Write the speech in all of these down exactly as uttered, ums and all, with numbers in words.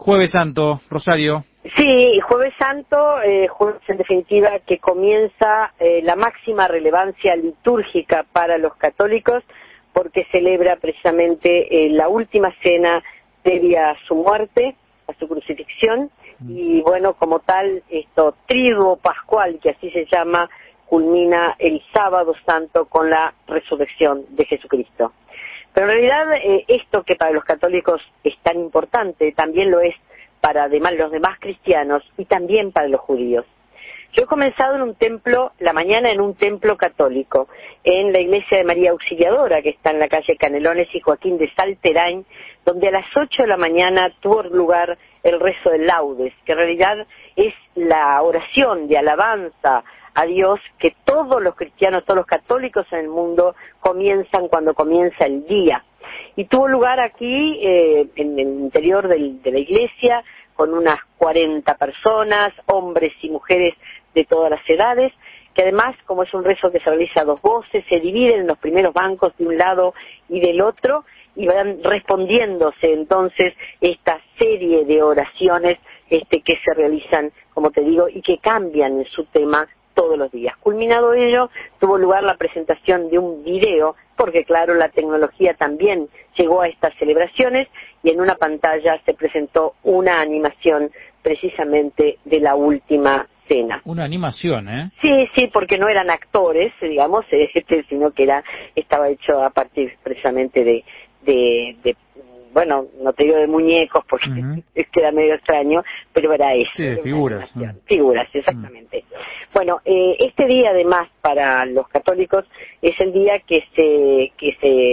Jueves Santo, Rosario. Sí, Jueves Santo, eh, jueves en definitiva que comienza eh, la máxima relevancia litúrgica para los católicos porque celebra precisamente eh, la última cena previa a su muerte, a su crucifixión, y bueno, como tal, esto triduo pascual, que así se llama, culmina el sábado santo con la resurrección de Jesucristo. Pero en realidad eh, esto que para los católicos es tan importante, también lo es para además los demás cristianos y también para los judíos. Yo he comenzado en un templo, la mañana en un templo católico, en la iglesia de María Auxiliadora, que está en la calle Canelones y Joaquín de Salterain, donde a las ocho de la mañana tuvo lugar el rezo del Laudes, que en realidad es la oración de alabanza a Dios que todos los cristianos, todos los católicos en el mundo comienzan cuando comienza el día. Y tuvo lugar aquí, eh, en el interior del, de la iglesia, con unas cuarenta personas, hombres y mujeres de todas las edades, que además, como es un rezo que se realiza a dos voces, se dividen en los primeros bancos de un lado y del otro, y van respondiéndose entonces esta serie de oraciones este, que se realizan, como te digo, y que cambian en su tema todos los días. Culminado ello, tuvo lugar la presentación de un video, porque claro, la tecnología también llegó a estas celebraciones, y en una pantalla se presentó una animación precisamente de la última cena. Una animación, ¿eh? Sí, sí, porque no eran actores, digamos, este, sino que era estaba hecho a partir precisamente de, de, de bueno, no te digo de muñecos porque uh-huh. queda medio extraño, pero era eso. Sí, de figuras. Uh-huh. Figuras, exactamente. Uh-huh. Bueno, eh, este día además para los católicos es el día que se que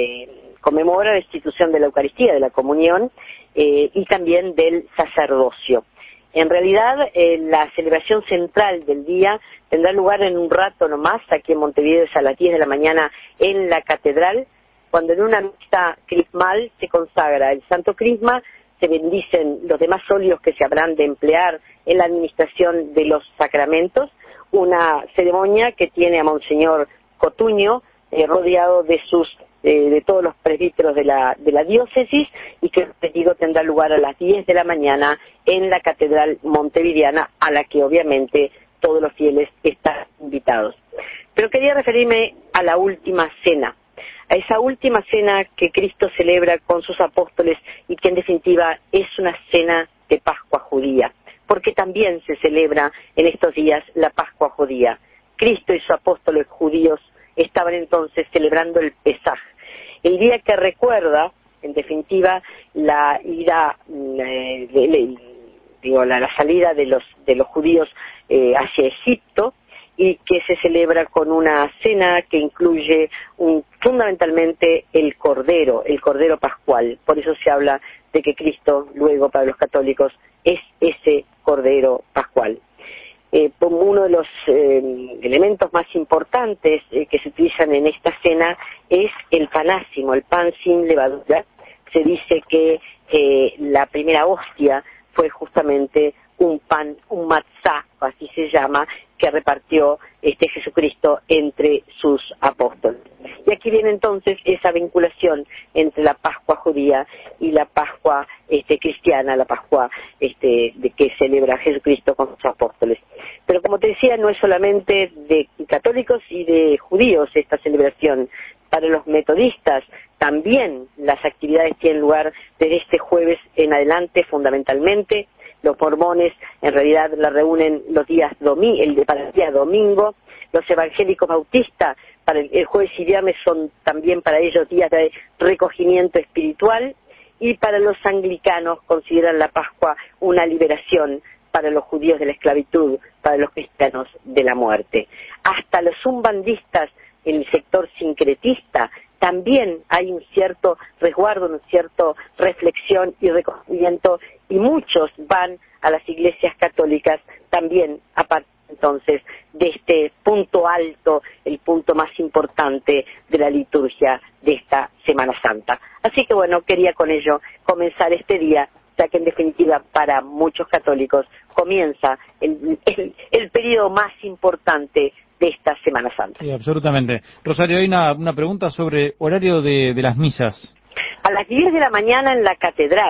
se conmemora la institución de la Eucaristía, de la comunión eh, y también del sacerdocio. En realidad, eh, la celebración central del día tendrá lugar en un rato nomás, aquí en Montevideo, es a las diez de la mañana en la catedral, cuando en una misa crismal se consagra el Santo Crisma, se bendicen los demás óleos que se habrán de emplear en la administración de los sacramentos, una ceremonia que tiene a Monseñor Cotuño eh, rodeado de sus eh, de todos los presbíteros de la de la diócesis y que, te digo, tendrá lugar a las diez de la mañana en la catedral montevideana, a la que obviamente todos los fieles están invitados. Pero quería referirme a la última cena, a esa última cena que Cristo celebra con sus apóstoles y que en definitiva es una cena de Pascua judía, porque también se celebra en estos días la Pascua judía. Cristo y sus apóstoles judíos estaban entonces celebrando el Pesaj, el día que recuerda, en definitiva, la ida, eh, de, de, digo, la, la salida de los de los judíos eh, hacia Egipto, y que se celebra con una cena que incluye un, fundamentalmente el Cordero, el Cordero Pascual. Por eso se habla de que Cristo, luego para los católicos, es ese Cordero Pascual. Eh, como uno de los eh, elementos más importantes eh, que se utilizan en esta cena es el panásimo, el pan sin levadura. Se dice que eh, la primera hostia fue justamente un pan, un matzá, así se llama, que repartió este Jesucristo entre sus apóstoles. Y aquí viene entonces esa vinculación entre la Pascua judía y la Pascua este, cristiana, la Pascua este, de que celebra Jesucristo con sus apóstoles. Pero como te decía, no es solamente de católicos y de judíos esta celebración. Para los metodistas también las actividades tienen lugar desde este jueves en adelante, fundamentalmente. Los mormones en realidad la reúnen los días domi- el de, para el día domingo. Los evangélicos bautistas para el, el jueves y viernes son también para ellos días de recogimiento espiritual, y para los anglicanos consideran la Pascua una liberación para los judíos de la esclavitud, para los cristianos de la muerte. Hasta los umbandistas, en el sector sincretista, también hay un cierto resguardo, una cierta reflexión y recogimiento, y muchos van a las iglesias católicas también a partir entonces de este punto alto, el punto más importante de la liturgia de esta Semana Santa. Así que bueno, quería con ello comenzar este día, ya que en definitiva para muchos católicos comienza el, el, el periodo más importante de esta Semana Santa. Sí, absolutamente. Rosario, hay una, una pregunta sobre horario de, de las misas. A las diez de la mañana en la catedral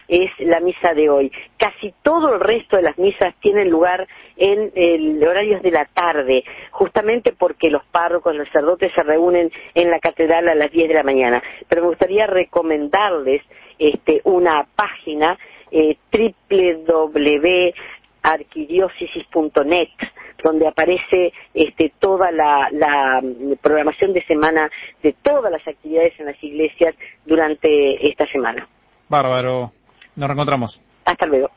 es la misa de hoy. Casi todo el resto de las misas tienen lugar en el horarios de la tarde, justamente porque los párrocos, los sacerdotes se reúnen en la catedral a las diez de la mañana. Pero me gustaría recomendarles este, una página, eh, doble u doble u doble u punto arquidiócesis punto net, donde aparece este, toda la, la programación de semana de todas las actividades en las iglesias durante esta semana. Bárbaro. Nos reencontramos. Hasta luego.